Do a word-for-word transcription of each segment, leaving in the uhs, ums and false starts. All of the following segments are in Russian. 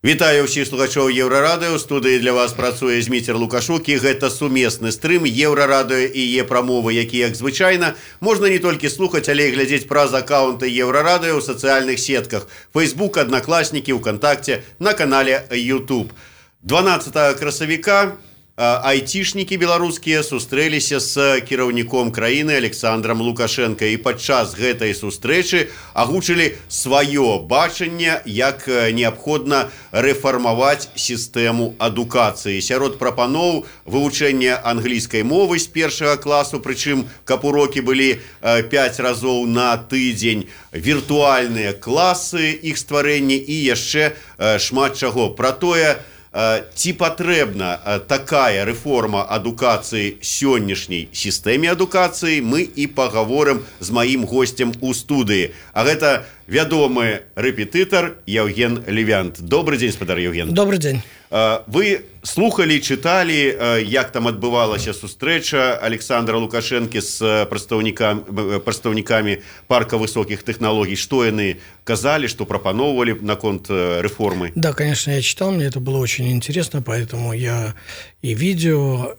Вітаю ўсіх слухачоў Еўрарадыё. У студыі для вас працуе Зміцер Лукашук, і гэта сумесны стрым Еўрарадыё і е прамовы, які, як звычайна, можна не толькі слухаць, але і глядзець праз акаунты Еўрарадыё ў сацыяльных сетках Facebook, Аднакласнікі, ВКонтакце, на канале YouTube. дванаццатага красавіка айцішнікі беларускія сустрэліся з кіраўніком краіны Александром Лукашенко, і падчас гэтай сустрэчы агучылі сваё бачанне, як неабходна рэфармаваць сістэму адукацыі. Сярод прапаноў вывучэння англійскай мовы з першага класу, прычым каб урокі былі пяць разоў на тыдзень, віртуальныя класы, іх стварэнне і яшчэ шмат чаго. Пра тое, ці патрэбна такая рэформа адукацыі сённяшняй сістэме адукацыі, мы і пагаворым з маім госцем у студыі. А гэта вядомы рэпетытар Евген Левянт. Добрый дзень, спадар Евген. Добрый дзень. Вы слухали, чыталі, як там адбывалася сустрэча Александра Лукашэнкі з прадстаўнікамі, прадстаўнікамі парка высокіх тэхналогій. Што яны казалі, што прапаноўвалі наконт рэформы? Да, конечно, я читал, мне это было очень интересно, поэтому я и видео,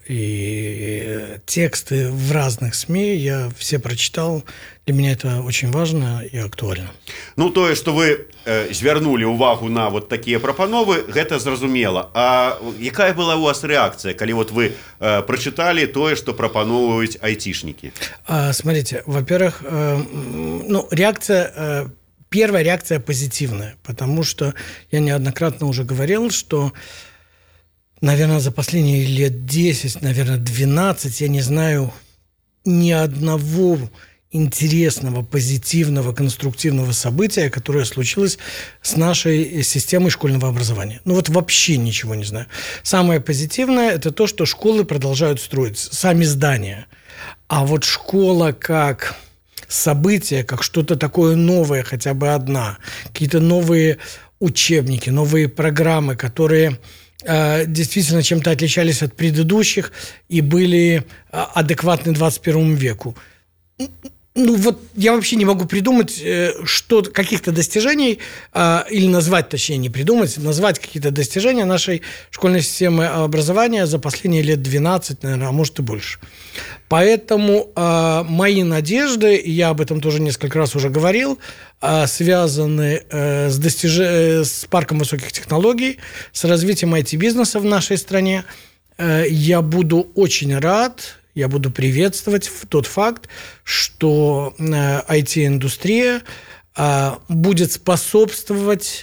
и тексты в разных СМИ я все прочитал. Для меня это очень важно и актуально. Ну, тое, што вы э, звярнулі ўвагу на вот такія прапановы, гэта зразумела. А якая была у вас рэакцыя, калі вот вы э, прочитали тое, што прапаноўваюць айцішнікі? А, смотрите, во-первых, э, ну, реакция, э, первая реакция позитивная, потому что я неоднократно уже говорил, что, наверное, за последние лет десять, наверное, двенадцать, я не знаю ни одного интересного, позитивного, конструктивного события, которое случилось с нашей системой школьного образования. Ну вот вообще ничего не знаю. Самое позитивное – это то, что школы продолжают строить, сами здания. А вот школа как событие, как что-то такое новое, хотя бы одна, какие-то новые учебники, новые программы, которые э, действительно чем-то отличались от предыдущих и были адекватны двадцать первому веку. Ну вот я вообще не могу придумать что, каких-то достижений, э, или назвать, точнее, не придумать, назвать какие-то достижения нашей школьной системы образования за последние лет двенадцать, наверное, а может и больше. Поэтому э, мои надежды, и я об этом тоже несколько раз уже говорил, э, связаны э, с, достиж... с парком высоких технологий, с развитием ай ти-бизнеса в нашей стране. Э, я буду очень рад... Я буду приветствовать тот факт, что ай ти-индустрия будет способствовать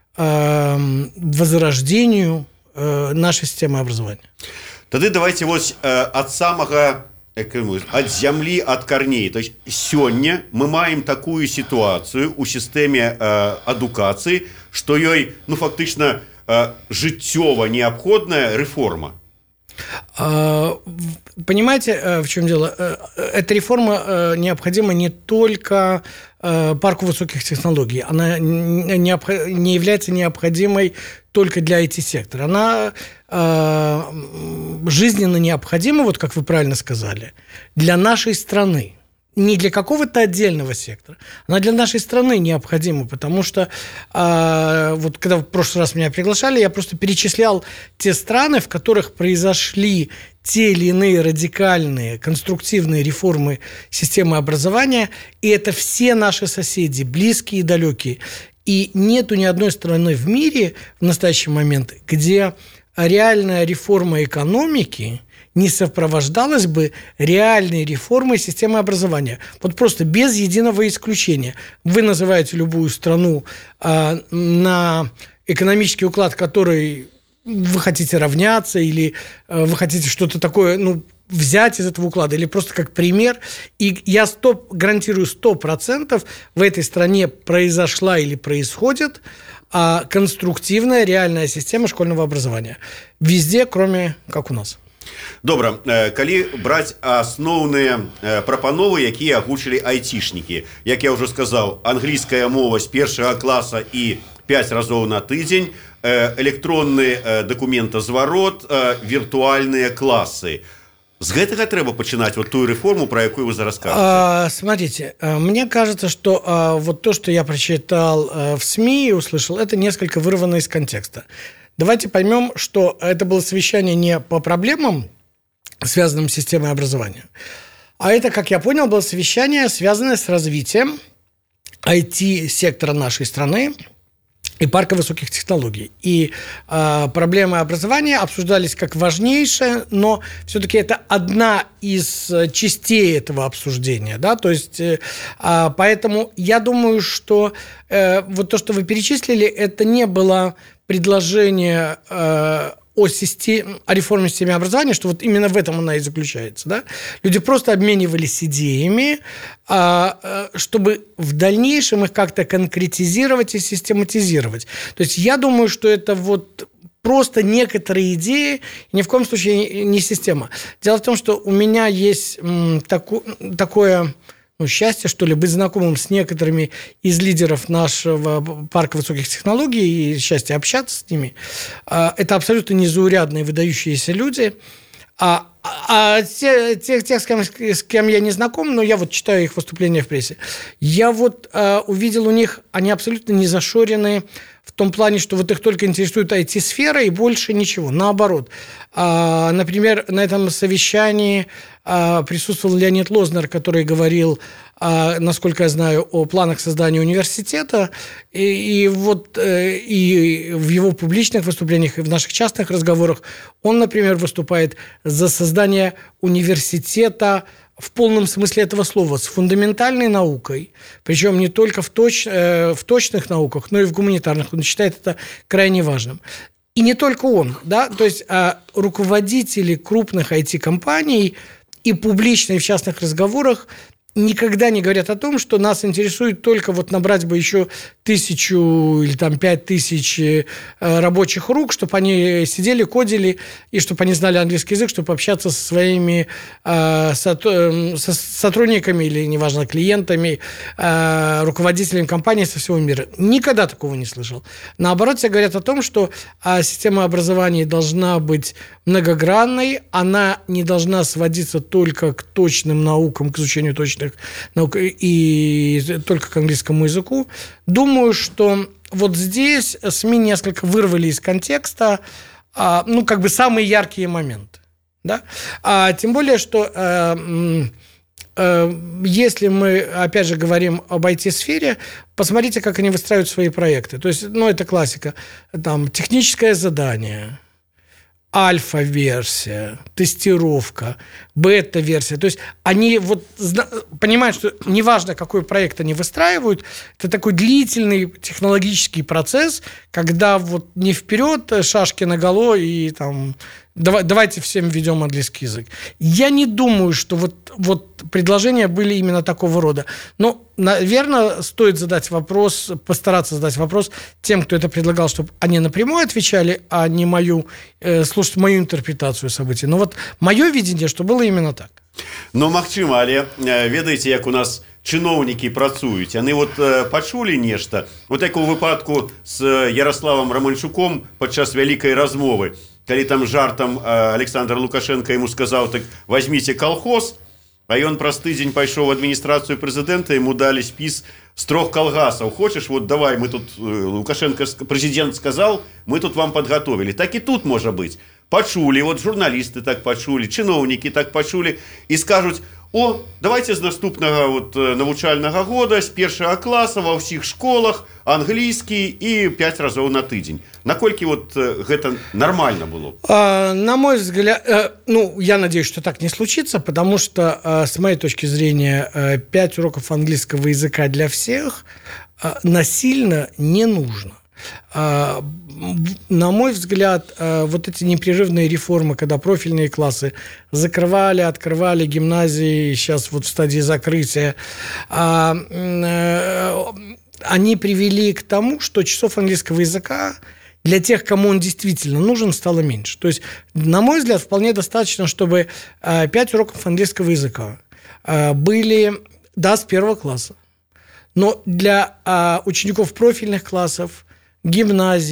возрождению нашей системы образования. Тогда давайте вот от самого, от земли, от корней. То есть сегодня мы маем такую ситуацию у системе адукации, что ей, ну, фактично, життєво необходная реформа. Понимаете, в чем дело? Эта реформа необходима не только парку высоких технологий. Она не является необходимой только для ай ти-сектора. Она жизненно необходима, вот как вы правильно сказали, для нашей страны. Не для какого-то отдельного сектора. Она для нашей страны необходима, потому что э, вот когда в прошлый раз меня приглашали, я просто перечислял те страны, в которых произошли те или иные радикальные, конструктивные реформы системы образования, и это все наши соседи, близкие и далекие. И нету ни одной страны в мире в настоящий момент, где реальная реформа экономики не сопровождалась бы реальной реформой системы образования. Вот просто без единого исключения. Вы называете любую страну э, на экономический уклад, который вы хотите равняться, или э, вы хотите что-то такое, ну, взять из этого уклада, или просто как пример. И я стоп, гарантирую, сто процентов в этой стране произошла или происходит э, конструктивная реальная система школьного образования. Везде, кроме как у нас. Добра, калі браць асноўныя прапановы, якія агучылі айцішнікі, як я ўжо сказаў, англійская мова з першага класа і пяць разоў на тыдзень, электронны дакументазварот, віртуальныя класы. С гэтага трэба пачынаць вот ту реформу, про якую вы зараз кажете. А, смотрите, мне кажется, что а, вот то, что я прочитал а, в СМИ и услышал, это несколько вырвано из контекста. Давайте поймем, что это было совещание не по проблемам, связанным с системой образования, а это, как я понял, было совещание, связанное с развитием ай ти-сектора нашей страны и парка высоких технологий. И э, проблемы образования обсуждались как важнейшая, но все-таки это одна из частей этого обсуждения. Да? То есть, э, поэтому я думаю, что э, вот то, что вы перечислили, это не было предложение э, о, системе, о реформе системы образования, что вот именно в этом она и заключается. Да? Люди просто обменивались идеями, чтобы в дальнейшем их как-то конкретизировать и систематизировать. То есть я думаю, что это вот просто некоторые идеи, ни в коем случае не система. Дело в том, что у меня есть таку, такое... Ну, счастье, что ли, быть знакомым с некоторыми из лидеров нашего парка высоких технологий и счастье общаться с ними. Это абсолютно незаурядные, выдающиеся люди. А, а те, те, тех, с кем, с кем я не знаком, но я вот читаю их выступления в прессе, я вот а, увидел у них, они абсолютно не зашорены в том плане, что вот их только интересует ай ти-сфера и больше ничего. Наоборот. А, например, на этом совещании а, присутствовал Леонид Лознер, который говорил, а, насколько я знаю, о планах создания университета. И, и вот э, и в его публичных выступлениях, и в наших частных разговорах он, например, выступает за создание университета в полном смысле этого слова, с фундаментальной наукой, причем не только в, точ, э, в точных науках, но и в гуманитарных. Он считает это крайне важным. И не только он, да, то есть а руководители крупных ай ти-компаний и публично, и в частных разговорах никогда не говорят о том, что нас интересует только вот набрать бы еще тысячу или там пять тысяч рабочих рук, чтобы они сидели, кодили, и чтобы они знали английский язык, чтобы общаться со своими э, со, со сотрудниками или, неважно, клиентами, э, руководителями компаний со всего мира. Никогда такого не слышал. Наоборот, все говорят о том, что э, система образования должна быть многогранной, она не должна сводиться только к точным наукам, к изучению точных наук и только к английскому языку. Думаю, что вот здесь СМИ несколько вырвали из контекста, ну, как бы самые яркие моменты. Да? А тем более, что э, э, если мы, опять же, говорим об ай ти-сфере, посмотрите, как они выстраивают свои проекты. То есть, ну, это классика. Там техническое задание, альфа-версия, тестировка, бета-версия. То есть они вот понимают, что неважно, какой проект они выстраивают, это такой длительный технологический процесс, когда вот не вперед шашки наголо и там давай, давайте всем введем английский язык. Я не думаю, что вот, вот предложения были именно такого рода. Но, наверное, стоит задать вопрос, постараться задать вопрос тем, кто это предлагал, чтобы они напрямую отвечали, а не мою, э, слушать мою интерпретацию событий. Но вот мое видение, что было именно так. Ну, магчыма, але ведаеце, як у нас чыноўнікі працуюць, яны вот пачулі нешта, вот як у выпадку з Ярославом Романчуком падчас вялікай размовы, калі там жартам Александр Лукашенко ему сказал, так возьмите колхоз, а ён праз тыдзень пайшоў в адміністрацыю прэзідэнта, ему дали спіс з трох калгасаў. Хочешь, вот давай, мы тут, Лукашенко, президент сказал, мы тут вам подготовили. Так и тут можа быць. Пачулі, вот журналисты так пачулі, чыноўнікі так пачулі і скажуць, о, давайте з наступнага вот навучальнага года, з першага класа ва ўсіх школах англійскі і пять разоў на тыдзень. Наколькі вот гэта нормально было? А, на мой взгляд, э, ну, я надеюсь, что так не случится, потому что, э, с моей точки зрения, э, пять уроков английского языка для всех э, насильно не нужно. Э, на мой взгляд, э, вот эти непрерывные реформы, когда профильные классы закрывали, открывали гимназии, сейчас вот в стадии закрытия, э, э, они привели к тому, что часов английского языка для тех, кому он действительно нужен, стало меньше. То есть, на мой взгляд, вполне достаточно, чтобы пять уроков английского языка были, да, с первого класса. Но для учеников профильных классов, гимназий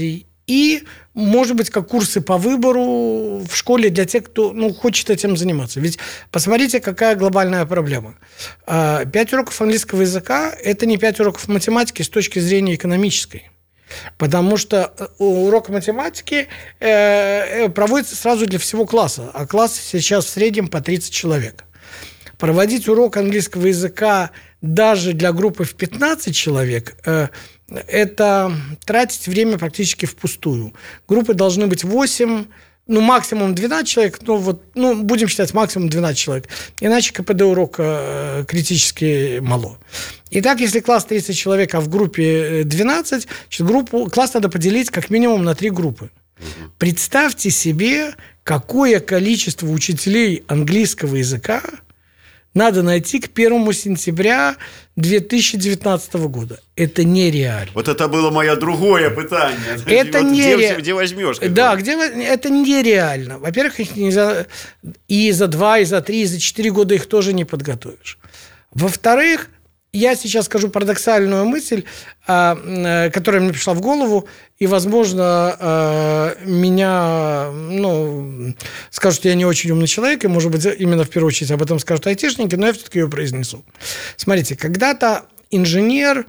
И, может быть, как курсы по выбору в школе для тех, кто ну, хочет этим заниматься. Ведь посмотрите, какая глобальная проблема. Пять уроков английского языка – это не пять уроков математики с точки зрения экономической. Потому что урок математики проводится сразу для всего класса, а класс сейчас в среднем по тридцать человек. Проводить урок английского языка даже для группы в пятнадцать человек – это тратить время практически впустую. Группы должны быть восемь, ну, максимум двенадцать человек, ну, вот, ну, будем считать максимум двенадцать человек. Иначе КПД урока критически мало. Итак, если класс тридцать человек, а в группе двенадцать, значит, группу, класс надо поделить как минимум на три группы. Угу. Представьте себе, какое количество учителей английского языка надо найти к первому сентября две тысячи девятнадцатого года. Это нереально. Вот это было мое другое пытание. Это вот нереально. Где, где возьмешь? Да, где, это нереально. Во-первых, их не за, и за два, и за три, и за четыре года их тоже не подготовишь. Во-вторых, я сейчас скажу парадоксальную мысль, которая мне пришла в голову, и, возможно, меня ну, скажут, что я не очень умный человек, и, может быть, именно в первую очередь об этом скажут айтишники, но я все-таки ее произнесу. Смотрите, когда-то инженер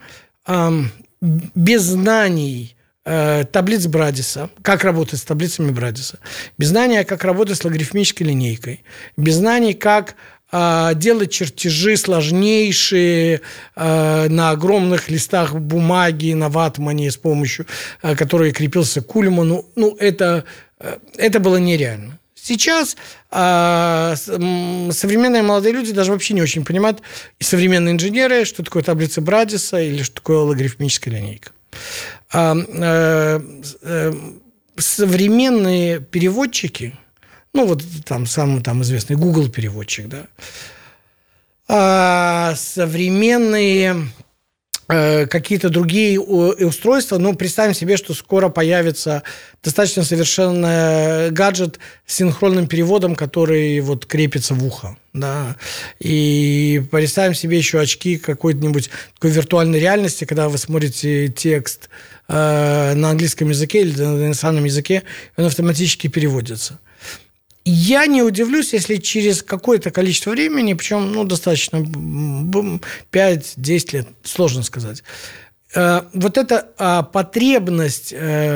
без знаний таблиц Брадиса, как работать с таблицами Брадиса, без знания, как работать с логарифмической линейкой, без знаний, как делать чертежи сложнейшие э, на огромных листах бумаги, на ватмане, с помощью э, которой крепился к Кульману. Ну, это, э, это было нереально. Сейчас э, современные молодые люди даже вообще не очень понимают, и современные инженеры, что такое таблица Брадиса или что такое логарифмическая линейка. Э, э, э, современные переводчики, ну, вот там самый там, известный Google-переводчик, да. А современные э, какие-то другие устройства, ну, представим себе, что скоро появится достаточно совершенный гаджет с синхронным переводом, который вот крепится в ухо, да. И представим себе еще очки какой-нибудь такой виртуальной реальности, когда вы смотрите текст э, на английском языке или на иностранном языке, он автоматически переводится. Я не удивлюсь, если через какое-то количество времени, причем ну, достаточно пять-десять лет, сложно сказать, вот эта потребность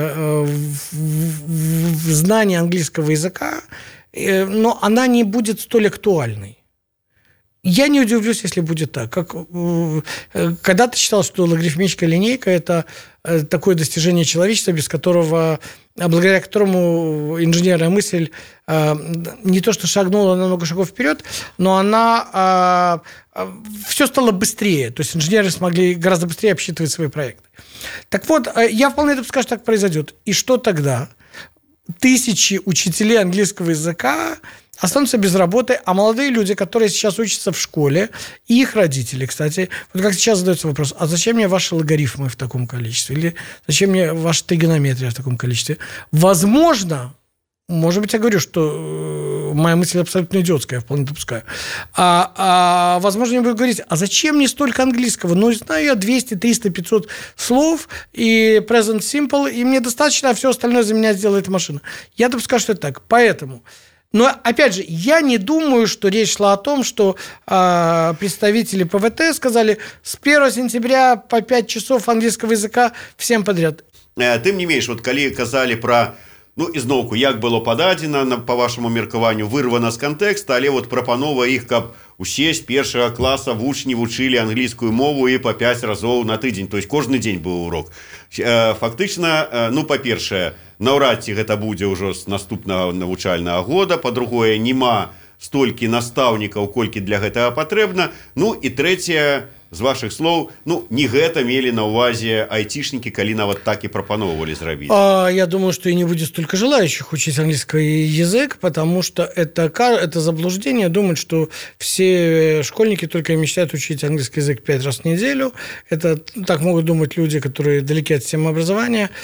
в знании английского языка, но она не будет столь актуальной. Я не удивлюсь, если будет так. Как, когда-то считал, что логарифмическая линейка – это такое достижение человечества, без которого, благодаря которому инженерная мысль не то что шагнула на много шагов вперед, но она все стало быстрее. То есть инженеры смогли гораздо быстрее обсчитывать свои проекты. Так вот, я вполне допускаю, что так произойдет. И что тогда? Тысячи учителей английского языка останутся без работы, а молодые люди, которые сейчас учатся в школе, и их родители, кстати, вот как сейчас задается вопрос, а зачем мне ваши логарифмы в таком количестве? Или зачем мне ваша тригонометрия в таком количестве? Возможно, может быть, я говорю, что моя мысль абсолютно идиотская, я вполне допускаю. А, а, возможно, они будут говорить, а зачем мне столько английского? Ну, знаю я двести, триста, пятьсот слов и present simple, и мне достаточно, а все остальное за меня сделает машина. Я допускаю, что это так. Поэтому... Но, опять же, я не думаю, что речь шла о том, что э, представители ПВТ сказали с первого сентября по пять часов английского языка всем подряд. Тым не менш, вот калі казалі пра ну ізноўку як было пададзена по вашаму меркаванню вырвана з кантэкста, але вот прапанова іх, каб усе з першага класа вучні вучылі англійскую мову і па пяць разоў на тыдзень, то есть кожны дзень быў урок. Фактычна, ну, па-першае, наўрад ці гэта будзе ўжо з наступнага навучальнага года, па-другое, няма столькі настаўнікаў, колькі для гэтага патрэбна. Ну і трэцяе, з ваших слов, ну, не гэта мелі на увазе айтишники, калі нават так и пропановывали зрабіць. А, я думаю, что и не будет столько желающих учить английский язык, потому что это, это заблуждение думать, что все школьники только мечтают учить английский язык пять раз в неделю. Это так могут думать люди, которые далеки от системы образования.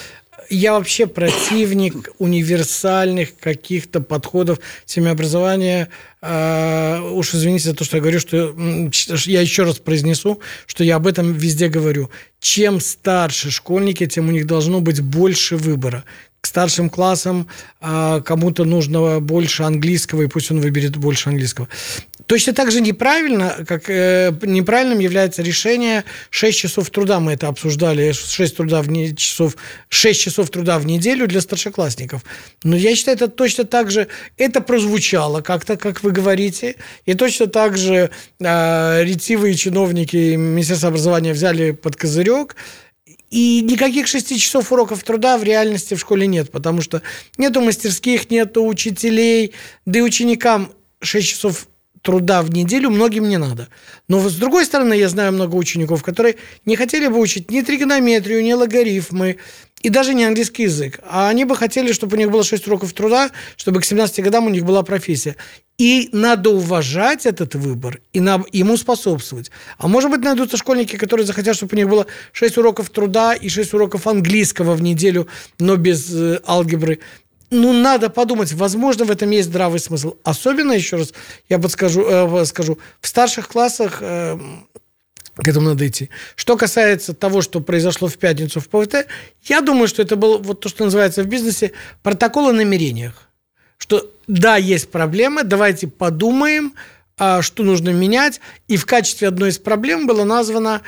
я вообще противник универсальных каких-то подходов семяобразования. Уж извините за то, что я говорю, что я еще раз произнесу, что я об этом везде говорю. Чем старше школьники, тем у них должно быть больше выбора. К старшим классам кому-то нужно больше английского, и пусть он выберет больше английского. Точно так же неправильно, как э, неправильным является решение шесть часов труда. Мы это обсуждали, шесть, труда в не, часов, шесть часов труда в неделю для старшеклассников. Но я считаю, это точно так же, это прозвучало как-то, как вы говорите, и точно так же э, ретивые чиновники Министерства образования взяли под козырек. И никаких шести часов уроков труда в реальности в школе нет, потому что нету мастерских, нету учителей, да и ученикам шесть часов труда в неделю многим не надо. Но, с другой стороны, я знаю много учеников, которые не хотели бы учить ни тригонометрию, ни логарифмы, и даже не английский язык. А они бы хотели, чтобы у них было шесть уроков труда, чтобы к семнадцати годам у них была профессия. И надо уважать этот выбор, и на, ему способствовать. А может быть, найдутся школьники, которые захотят, чтобы у них было шесть уроков труда и шесть уроков английского в неделю, но без э, алгебры. Ну, надо подумать, возможно, в этом есть здравый смысл. Особенно, еще раз, я подскажу, э, скажу, в старших классах э, к этому надо идти. Что касается того, что произошло в пятницу в ПВТ, я думаю, что это был вот то, что называется в бизнесе протокол о намерениях. Что да, есть проблемы, давайте подумаем, э, что нужно менять. И в качестве одной из проблем было названо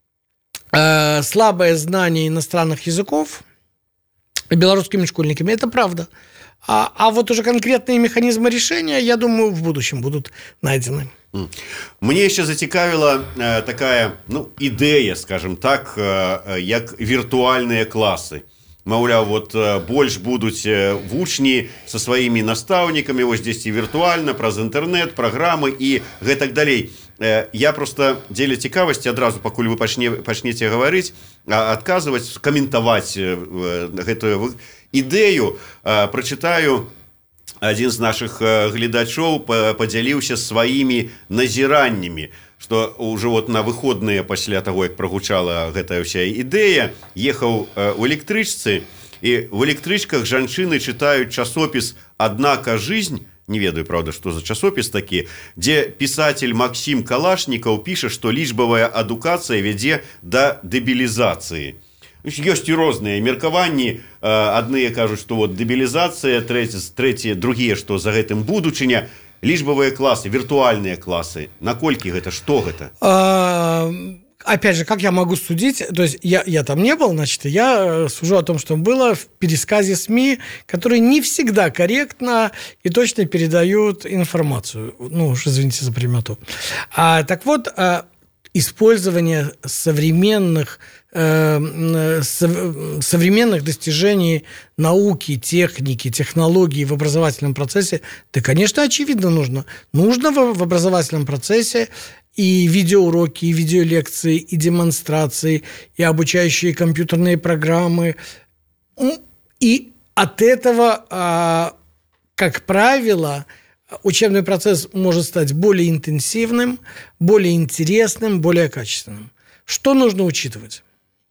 э, слабое знание иностранных языков белорусскими школьниками. Это правда. А, а вот уже конкретные механизмы решения, я думаю, в будущем будут найдены. Мне ще зацікавила э, такая, ну, ідэя, скажем так, э, як віртуальныя класы. Маўляў, вот э, больш будуць э, вучні со сваімі настаўнікамі, вось дзесьці віртуальна, праз інтэрнэт, праграмы і гэтак далей. Э, я просто дзеля цікавасці адразу, пакуль вы пачне, пачнеце гаварыць, адказваць, каментаваць э, гэтую ідэю, э, прачытаю. Адзін з нашых гледачоў падзяліўся сваімі назіраннямі, што ўжо вот на выходныя пасля таго, як прагучала гэтая ўся ідэя, ехаў у электрычцы, і в электрычках жанчыны чытаюць часопіс «Однако жизнь», не ведаю, правда, што за часопіс такі, дзе пісатель Максім Калашнікаў піша, што лічбавая адукацыя вядзе да дэбілізацыі. Ёсць і розныя меркаванні. Адныя кажуць, што вот дэбілізацыя, трэція, другія, што за гэтым будучыня. Лічбавыя класы, віртуальныя класы. Наколькі гэта, што гэта? А, опять же, как я могу судить? То есть я, я там не был, значит, я сужу о том, что было в пересказе СМИ, которые не всегда корректно и точно передают информацию. Ну, уж извините за примету. А, так вот, использование современных современных достижений науки, техники, технологий в образовательном процессе, да, конечно, очевидно нужно. Нужно в образовательном процессе и видеоуроки, и видеолекции, и демонстрации, и обучающие компьютерные программы. И от этого, как правило, учебный процесс может стать более интенсивным, более интересным, более качественным. Что нужно учитывать?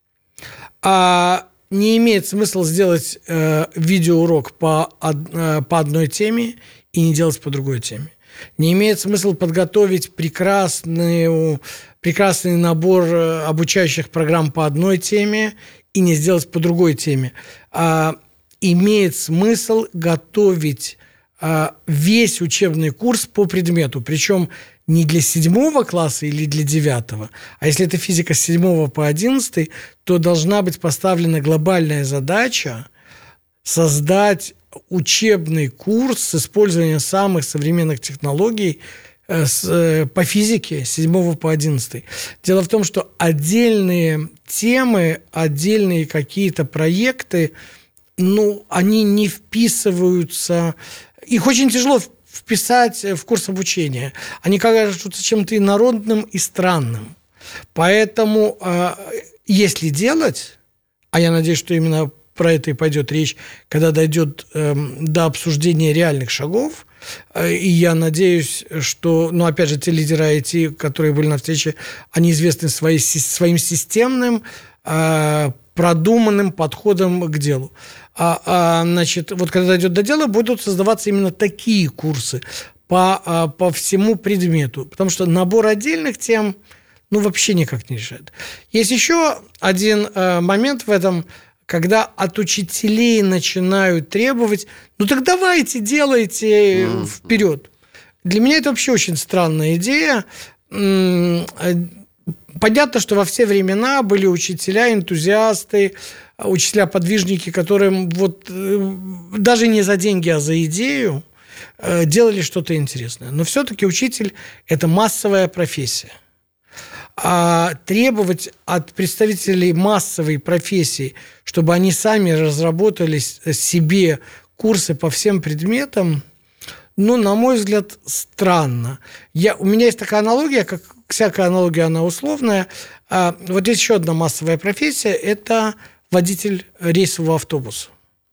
А не имеет смысла сделать э, видеоурок по, э, по одной теме и не делать по другой теме. Не имеет смысла подготовить прекрасный, прекрасный набор обучающих программ по одной теме и не сделать по другой теме. А имеет смысл готовить а, весь учебный курс по предмету, причем не для седьмого класса или для девятого, а если это физика с седьмого по одиннадцатый, то должна быть поставлена глобальная задача создать учебный курс с использованием самых современных технологий по физике с седьмого по одиннадцатый. Дело в том, что отдельные темы, отдельные какие-то проекты, ну, они не вписываются, их очень тяжело вписать в курс обучения. Они кажутся чем-то инородным и странным. Поэтому, если делать, а я надеюсь, что именно про это и пойдет речь, когда дойдет до обсуждения реальных шагов, и я надеюсь, что, ну, опять же, те лидеры ай ти, которые были на встрече, они известны своей, своим системным продуманным подходом к делу. А, а, значит, вот когда дойдет до дела, будут создаваться именно такие курсы по, по всему предмету. Потому что набор отдельных тем, ну, вообще никак не решает. Есть еще один э, момент в этом, когда от учителей начинают требовать, ну, так давайте, делайте mm-hmm. вперед. Для меня это вообще очень странная идея. Понятно, что во все времена были учителя, энтузиасты, учителя-подвижники, которые вот даже не за деньги, а за идею делали что-то интересное. Но все-таки учитель – это массовая профессия. А требовать от представителей массовой профессии, чтобы они сами разработали себе курсы по всем предметам, ну, на мой взгляд, странно. Я, у меня есть такая аналогия, как всякая аналогия, она условная. А, вот есть еще одна массовая профессия – это водитель рейсового автобуса.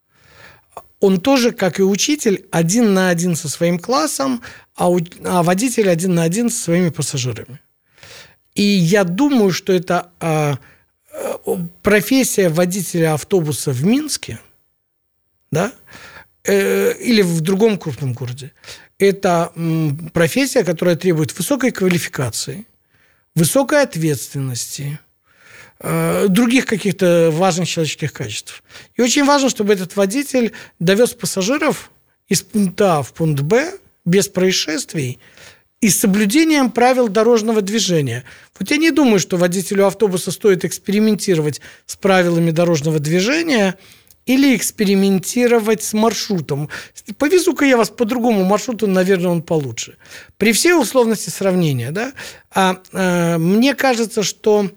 Он тоже, как и учитель, один на один со своим классом, а, у, а водитель один на один со своими пассажирами. И я думаю, что это а, профессия водителя автобуса в Минске, да, э, или в другом крупном городе. Это м, профессия, которая требует высокой квалификации, высокой ответственности, э, других каких-то важных человеческих качеств. И очень важно, чтобы этот водитель довез пассажиров из пункта А в пункт Б без происшествий, и с соблюдением правил дорожного движения. Вот я не думаю, что водителю автобуса стоит экспериментировать с правилами дорожного движения или экспериментировать с маршрутом. Повезу-ка я вас по другому маршруту, наверное, он получше. При всей условности сравнения, да, а, а, мне кажется, что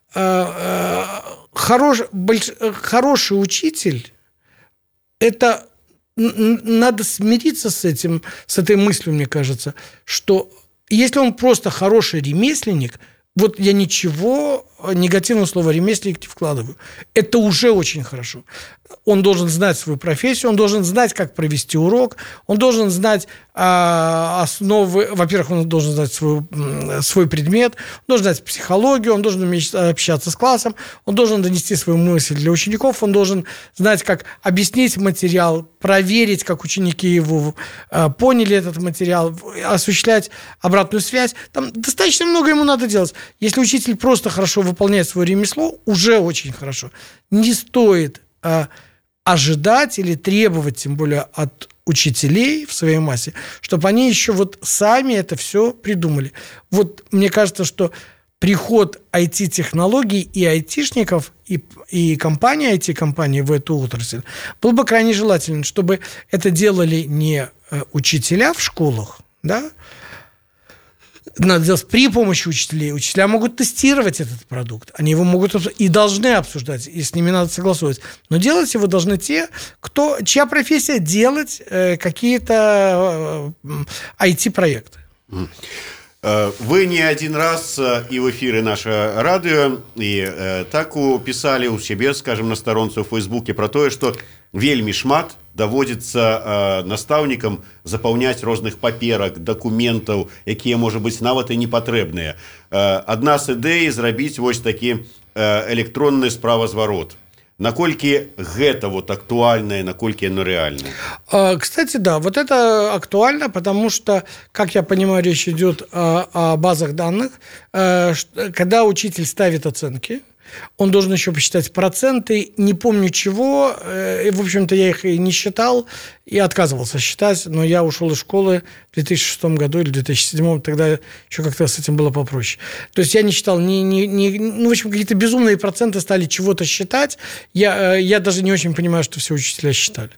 а, а, хорош, больш, хороший учитель – это... Надо смириться с этим, с этой мыслью, мне кажется, что если он просто хороший ремесленник, вот я ничего негативного слова ремесленник не вкладываю. Это уже очень хорошо. Он должен знать свою профессию, он должен знать, как провести урок, он должен знать а, основы. Во-первых, он должен знать свой, свой предмет, он должен знать психологию, он должен уметь общаться с классом, он должен донести свою мысль для учеников, он должен знать, как объяснить материал, проверить, как ученики его а, поняли этот материал, осуществлять обратную связь. Там достаточно много ему надо делать. Если учитель просто хорошо выполняет свое ремесло, уже очень хорошо. Не стоит а, ожидать или требовать, тем более от учителей в своей массе, чтобы они еще вот сами это все придумали. Вот мне кажется, что приход ай ти-технологий и айтишников, и, и компании, ай ти-компании в эту отрасль был бы крайне желателен, чтобы это делали не учителя в школах, да, надо делать при помощи учителей. Учителя могут тестировать этот продукт. Они его могут и должны обсуждать, и с ними надо согласовывать. Но делать его должны те, кто, чья профессия делать э, какие-то э, ай ти-проекты. Вы не один раз и в эфире наше радио, і э, так писали у себе, скажем, на сторонце у Фейсбуке про то, что вельмі шмат даводзіцца э, настаўнікам запаўняць розных паперак, дакументаў, якія, можа быць, нават і не патрэбныя. Э, адна з ідэй зрабіць вось такі э, электронны справазварот. Наколькі гэта вот актуальное, наколькі оно реальное? Кстати, да, вот это актуально, потому что, как я понимаю, речь идет о, о базах данных. Когда учитель ставит оценки, он должен еще посчитать проценты, не помню чего, и, в общем-то, я их и не считал, и отказывался считать, но я ушел из школы в две тысячи шестом году или в две тысячи седьмом, тогда еще как-то с этим было попроще. То есть я не считал, не, не, не, ну, в общем, какие-то безумные проценты стали чего-то считать, я, я даже не очень понимаю, что все учителя считали.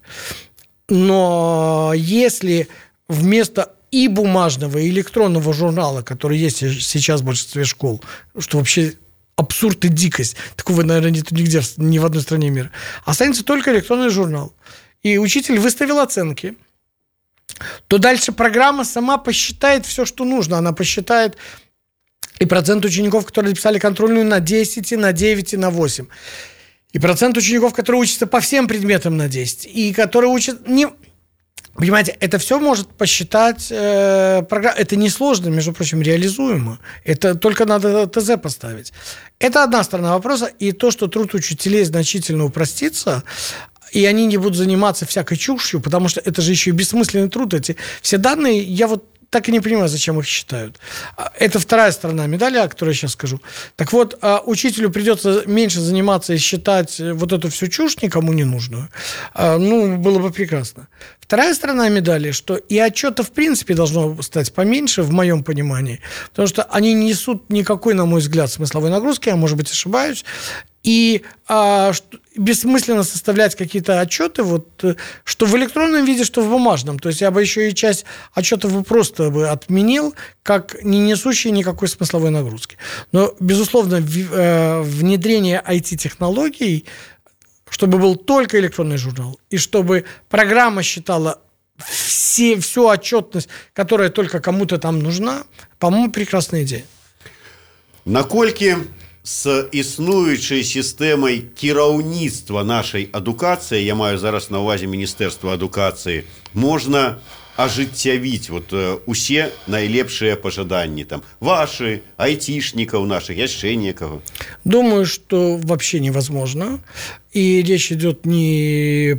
Но если вместо и бумажного, и электронного журнала, который есть сейчас в большинстве школ, что вообще... абсурд и дикость. Такого, наверное, нет нигде, ни в одной стране мира. Останется только электронный журнал. И учитель выставил оценки. То дальше программа сама посчитает все, что нужно. Она посчитает и процент учеников, которые написали контрольную на десять, и на девять, и на восемь. И процент учеников, которые учатся по всем предметам на десять. И которые учат... Не... Понимаете, это все может посчитать э, программа. Это несложно, между прочим, реализуемо. Это только надо ТЗ поставить. Это одна сторона вопроса. И то, что труд учителей значительно упростится, и они не будут заниматься всякой чушью, потому что это же еще и бессмысленный труд. Эти все данные, я вот так и не понимаю, зачем их считают. Это вторая сторона медали, о которой я сейчас скажу. Так вот, учителю придется меньше заниматься и считать вот эту всю чушь никому не нужную. Ну, было бы прекрасно. Вторая сторона медали, что и отчета в принципе должно стать поменьше, в моем понимании, потому что они не несут никакой, на мой взгляд, смысловой нагрузки, я, может быть, ошибаюсь, и а, что, бессмысленно составлять какие-то отчеты, вот, что в электронном виде, что в бумажном. То есть я бы еще и часть отчетов бы просто бы отменил, как не несущие никакой смысловой нагрузки. Но, безусловно, в, э, внедрение ай ти-технологий, чтобы был только электронный журнал, и чтобы программа считала все, всю отчетность, которая только кому-то там нужна, по-моему, прекрасная идея. Наколькі з існуючай сістэмай кіраўніцтва нашай адукацыі, я маю зараз на ўвазе Міністэрства адукацыі, можна ажыццявіць вот усе найлепшыя пажаданні там ваши, айтишников наших, яшчэ некага? Думаю, что вообще невозможно. И речь идет не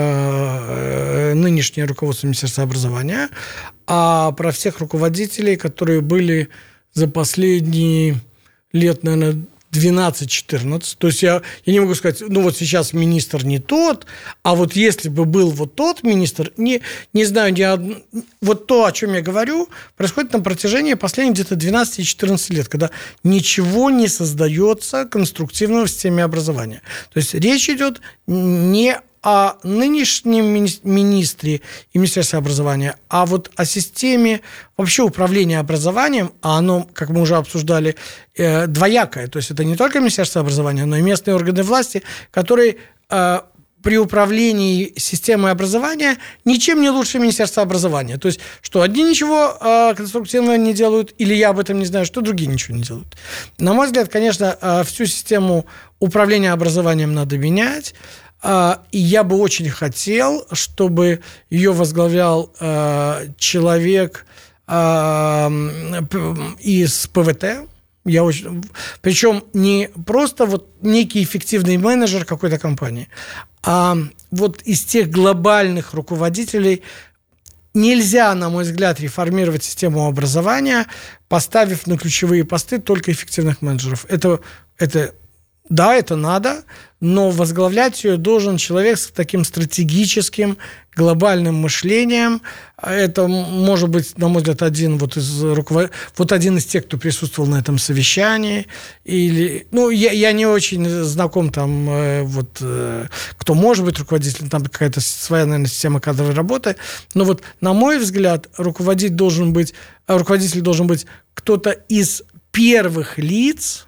про нынешнее руководство Министерства образования, а про всех руководителей, которые были за последние лет, наверное, двенадцать-четырнадцать. То есть я, я не могу сказать, ну вот сейчас министр не тот, а вот если бы был вот тот министр, не, не знаю, ни од... вот то, о чем я говорю, происходит на протяжении последних где-то двенадцать-четырнадцать лет, когда ничего не создается конструктивного в системе образования. То есть речь идет не о нынешнем министре и Министерстве образования, а вот о системе вообще управления образованием, а оно, как мы уже обсуждали, э, двоякое. То есть это не только Министерство образования, но и местные органы власти, которые э, при управлении системой образования ничем не лучше Министерства образования. То есть, что одни ничего э, конструктивного не делают, или я об этом не знаю, что другие ничего не делают. На мой взгляд, конечно, э, всю систему управления образованием надо менять. И я бы очень хотел, чтобы ее возглавлял э, человек э, из ПВТ. Я очень... Причем не просто вот некий эффективный менеджер какой-то компании, а вот из тех глобальных руководителей. Нельзя, на мой взгляд, реформировать систему образования, поставив на ключевые посты только эффективных менеджеров. Это... это Да, это надо, но возглавлять ее должен человек с таким стратегическим, глобальным мышлением. Это может быть, на мой взгляд, один, вот из руковод... вот один из тех, кто присутствовал на этом совещании. Или... Ну, я, я не очень знаком, там, вот, кто может быть руководителем, там какая-то своя, наверное, система кадровой работы. Но вот, на мой взгляд, руководитель должен быть, руководитель должен быть кто-то из первых лиц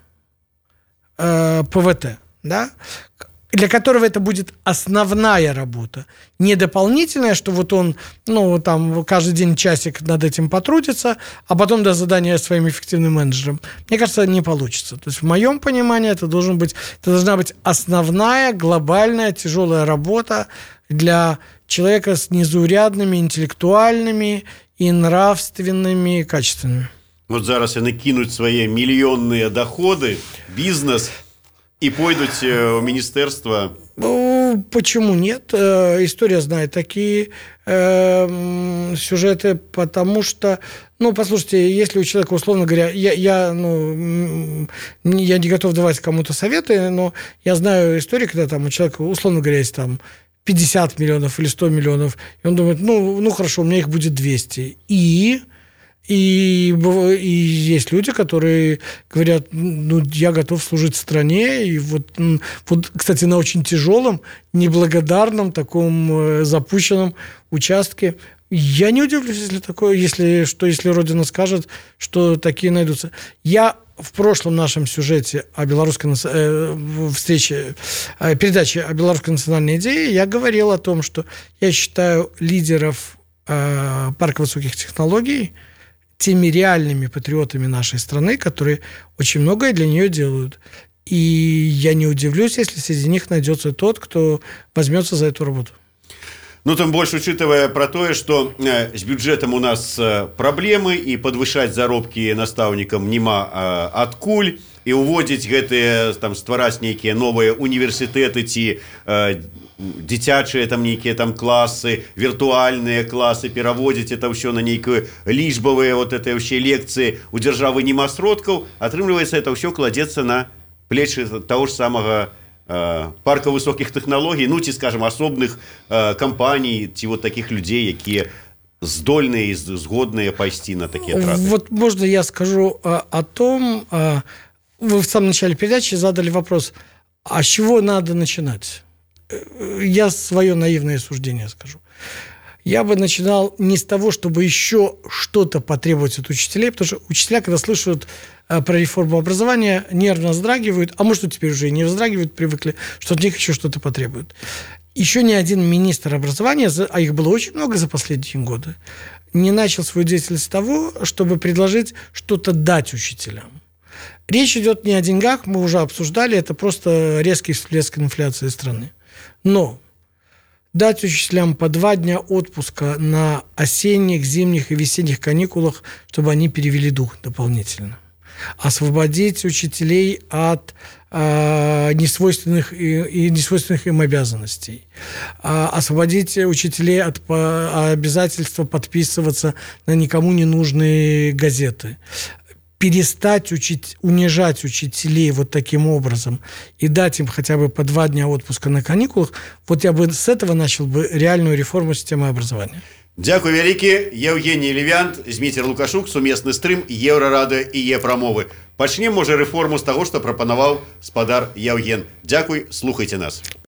ПВТ, да, для которого это будет основная работа, не дополнительная, что вот он, ну, там, каждый день часик над этим потрудится, а потом даст задание своим эффективным менеджерам. Мне кажется, не получится. То есть, в моем понимании, это, должен быть, это должна быть основная, глобальная, тяжелая работа для человека с незаурядными интеллектуальными и нравственными качествами. Вот зараз яны кинуть свои миллионные доходы, бизнес и пойдут в министерство. Ну, почему нет? История знает такие э, сюжеты, потому что, ну, послушайте, если у человека, условно говоря, я, я, ну, я не готов давать кому-то советы, но я знаю историю, когда там у человека, условно говоря, есть там пятьдесят миллионов или сто миллионов, и он думает, ну, ну хорошо, у меня их будет двести. И... И, и есть люди, которые говорят, ну, я готов служить стране. И вот, вот, кстати, на очень тяжелом, неблагодарном, таком запущенном участке. Я не удивлюсь, если такое, если, что, если Родина скажет, что такие найдутся. Я в прошлом нашем сюжете о белорусской э, встрече, э, передаче о белорусской национальной идее я говорил о том, что я считаю лидеров э, парка высоких технологий теми реальными патриотами нашей страны, которые очень многое для нее делают. И я не удивлюсь, если среди них найдется тот, кто возьмется за эту работу. Ну, там больше учитывая про тое, что э, с бюджетом у нас э, проблемы, и подвышаць заробкі настаўнікам няма э, адкуль, і уводзіць гэтыя, там, ствараць нейкія новыя універсітэты ці э, дзіцячыя там нейкія там класы, віртуальныя класы, пераводзіць это ўсё на нейкую лічбавыя вот это ўсе лекцыі, у дзяржавы няма сродкаў, атрымліваецца, это ўсё кладзецца на плечы таго ж самага э, парка высокіх тэхналогій, ну ці, скажем, асобных э, кампаній ці вот такіх людзей, якія здольныя і згодныя пайсці на такія траты. Вот можно я скажу э, о том, э, вы в самом начале передачи задали вопрос, а с чего надо начинать? Я свое наивное суждение скажу. Я бы начинал не с того, чтобы еще что-то потребовать от учителей, потому что учителя, когда слышат э, про реформу образования, нервно вздрагивают, а может, теперь уже и не вздрагивают, привыкли, что от них еще что-то потребуют. Еще ни один министр образования, а их было очень много за последние годы, не начал свою деятельность с того, чтобы предложить что-то дать учителям. Речь идет не о деньгах, мы уже обсуждали, это просто резкий всплеск инфляции страны. Но дать учителям по два дня отпуска на осенних, зимних и весенних каникулах, чтобы они перевели дух дополнительно. Освободить учителей от э, несвойственных, и, и несвойственных им обязанностей. Э, освободить учителей от по, обязательства подписываться на никому не нужные газеты. Перестать учить, унижать учителей вот таким образом и дать им хотя бы по два дня отпуска на каникулах, вот я бы с этого начал бы реальную реформу системы образования. Дякую вялікі. Евгений Левянт, Зміцер Лукашук, сумесны стрым Еўрарадыё і Е-прамовы. Пачнем, можа, рэформу з таго, што прапанаваў спадар Яўген. Дякуй, слухайце нас.